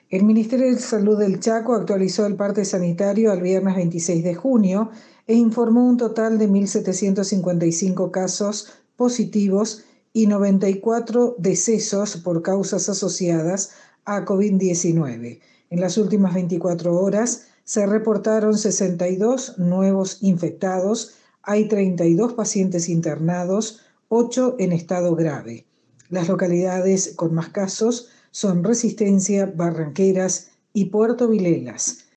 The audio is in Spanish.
El Ministerio de Salud del Chaco actualizó el parte sanitario al viernes 26 de junio e informó un total de 1.755 casos positivos y 94 decesos por causas asociadas a COVID-19. En las últimas 24 horas se reportaron 62 nuevos infectados, hay 32 pacientes internados, 8 en estado grave. Las localidades con más casos son Resistencia, Barranqueras y Puerto Vilelas.